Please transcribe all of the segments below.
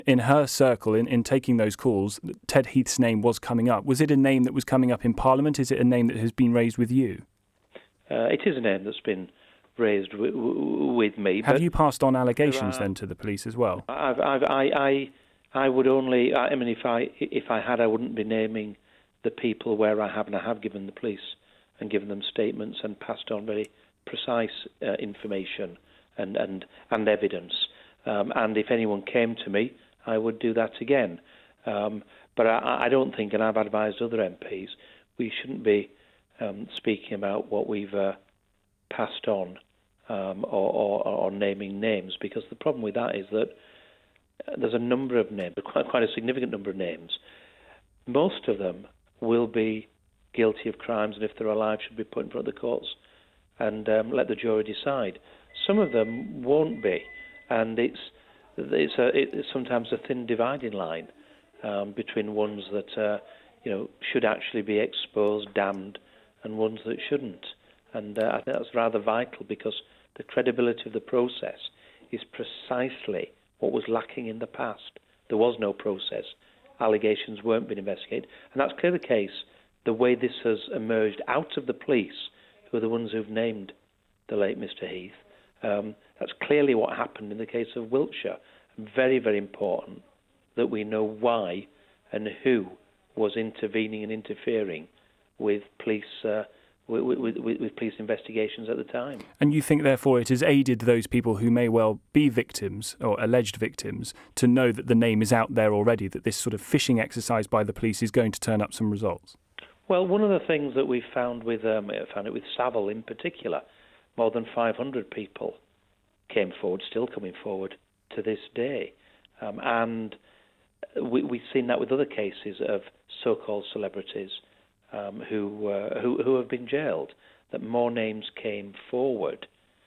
In her circle, in taking those calls, Ted Heath's name was coming up. Was it a name that was coming up in Parliament? Is it a name that has been raised with you? It is a name that's been raised with me. Have you passed on allegations then to the police as well? I would only. I mean, if I had, I wouldn't be naming the people where I haven't. I have given the police and given them statements and passed on very precise information and evidence. And if anyone came to me, I would do that again. But I don't think, and I've advised other MPs, we shouldn't be speaking about what we've passed on or naming names, because the problem with that is that there's a number of names, quite a significant number of names. Most of them will be guilty of crimes, and if they're alive, should be put in front of the courts and let the jury decide. Some of them won't be, and it's sometimes a thin dividing line between ones that should actually be exposed, damned, and ones that shouldn't. And I think that's rather vital, because the credibility of the process is precisely what was lacking in the past. There was no process. Allegations weren't being investigated. And that's clearly the case, the way this has emerged out of the police, who are the ones who've named the late Mr. Heath. That's clearly what happened in the case of Wiltshire. Very, very important that we know why and who was intervening and interfering with police with police investigations at the time. And you think, therefore, it has aided those people who may well be victims or alleged victims to know that the name is out there already, that this sort of fishing exercise by the police is going to turn up some results? Well, one of the things that we found with Savile in particular, more than 500 people came forward, still coming forward to this day. And we've seen that with other cases of so-called celebrities who have been jailed, that more names came forward.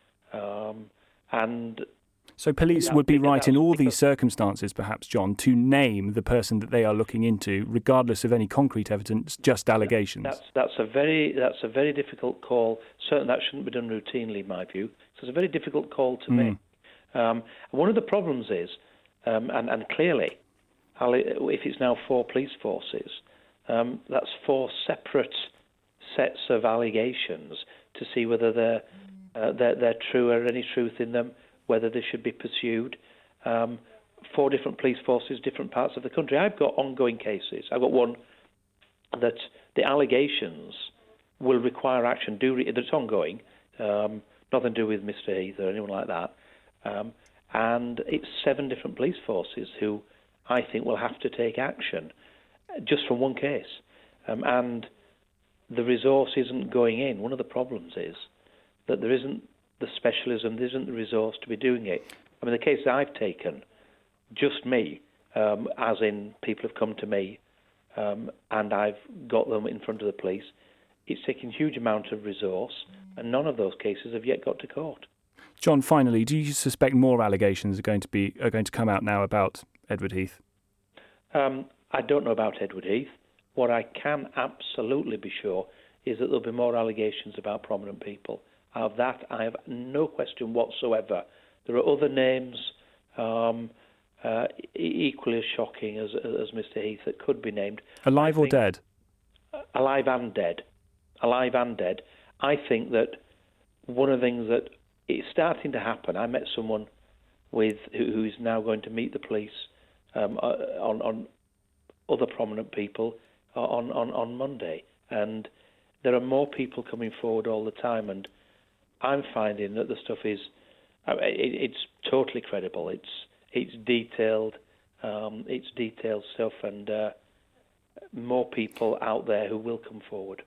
So police would be right in all these circumstances, perhaps, John, to name the person that they are looking into, regardless of any concrete evidence, just allegations. That's a very difficult call. Certainly that shouldn't be done routinely, in my view. So it's a very difficult call to make. One of the problems is, and clearly, if it's now 4 police forces, that's 4 separate sets of allegations to see whether they're true or any truth in them, whether they should be pursued. 4 different police forces, different parts of the country. I've got ongoing cases. I've got one that the allegations will require action. That's ongoing, nothing to do with Mr. Heath or anyone like that. And it's 7 different police forces who I think will have to take action just from one case. And the resource isn't going in. One of the problems is that there isn't the specialism, there isn't the resource to be doing it. I mean, the case that I've taken, just me, as in people have come to me, and I've got them in front of the police, it's taken a huge amount of resource, and none of those cases have yet got to court. John, finally, do you suspect more allegations are going to come out now about Edward Heath? I don't know about Edward Heath. What I can absolutely be sure is that there'll be more allegations about prominent people. Of that, I have no question whatsoever. There are other names equally as shocking as Mr. Heath that could be named. Alive or dead? Alive and dead. Alive and dead. I think that one of the things that is starting to happen, I met someone who is now going to meet the police on other prominent people on Monday, and there are more people coming forward all the time, and I'm finding that the stuff is it's totally credible. It's detailed. It's detailed stuff, and more people out there who will come forward.